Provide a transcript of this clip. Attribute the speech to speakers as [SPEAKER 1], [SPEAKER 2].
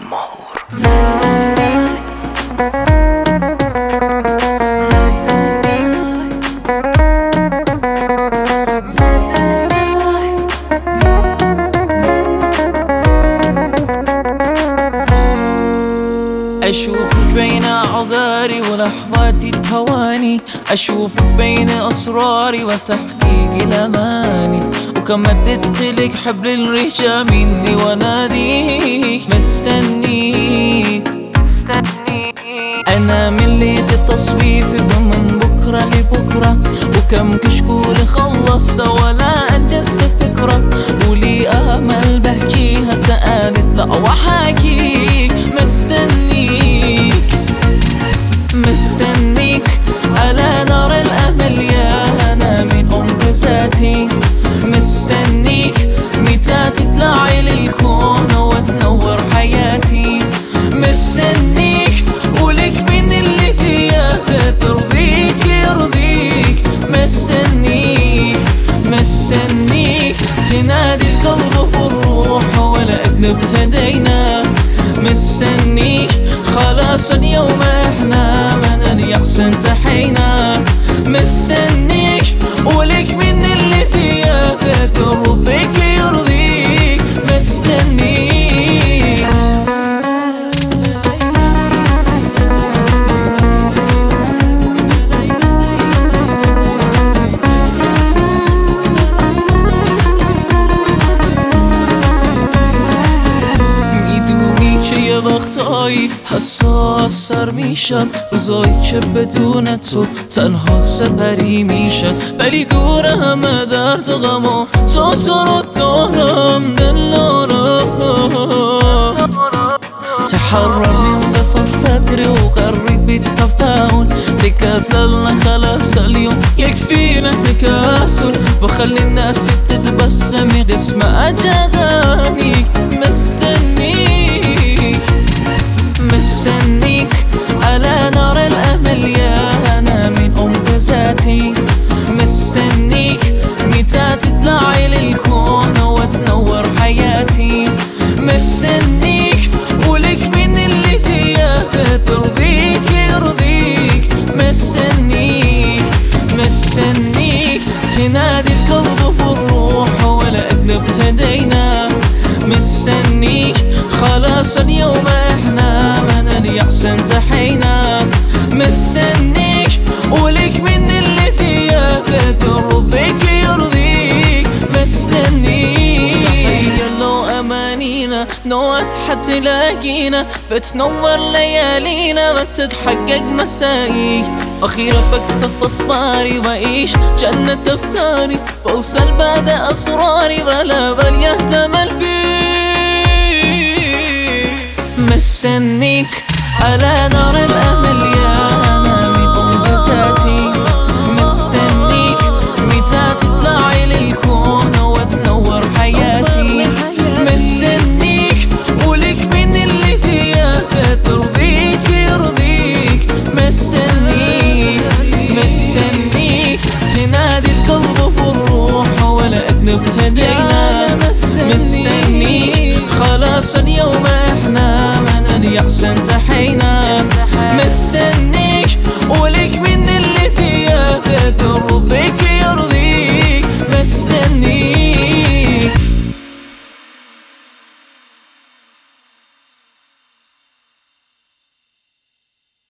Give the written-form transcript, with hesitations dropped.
[SPEAKER 1] ماهور.
[SPEAKER 2] أشوفك بين أعذاري ولحظات التواني، أشوفك بين أسراري وتحقيق الأماني، وكم مددت لك حبل الرجا مني وناديك مستنيك. أنا مليت التصويف من بكرة لبكرة، وكم كشكول خلصت ولا أنجزت فكرة، ولي آمل بحكيها تآلت لا وحاكيك مستنيك على نار الأمل يا أنا من ذاتي، مستنيك متى تطلعي للكون وتنور حياتي، مستنيك ولك من اللي زيادة ترضيك يرضيك، مستنيك تنادي القلب والروح ولا أقلب ابتدينا، مستنيك خلاص اليوم احنا من اليأس انتحينا، مستنيك ولك من اللي زيادة ترضيك يرضيك، مستنيك. بختای حساس سر میشم، روزایی که بدون تو تنها سپری میشن، ولی دور همه درد و غم و تو رو دارم دلارم. تحرر من دفن صدري وقرب بالتفاؤل، تكاسلنا خلاص اليوم يكفينا تكاسل، بخلي الناس تتبسم قسم أجدانيك، مستنيك على نار الأمل يا أنا من ذاتي، مستنيك متى تطلعي للكون وتنور حياتي، مستنيك ولك من اللي زيادة ترضيك يرضيك، مستنيك تنادي القلب والروح ولا أقلب ابتدينا، مستنيك خلاص اليوم احنا من اليأس انتحينا، مستنيك ولك من اللي زيادة ترضيك يرضيك، مستنيك. تخيل لو أمانينا نوعت حتلاقينا، بتنور ليالينا وتتحقق مسايك، أخيرا بكتف أصباري وأعيش جنة أفكاري، وأوصل بعد أسراري ولا بل يهتمل فيك، مستنيك على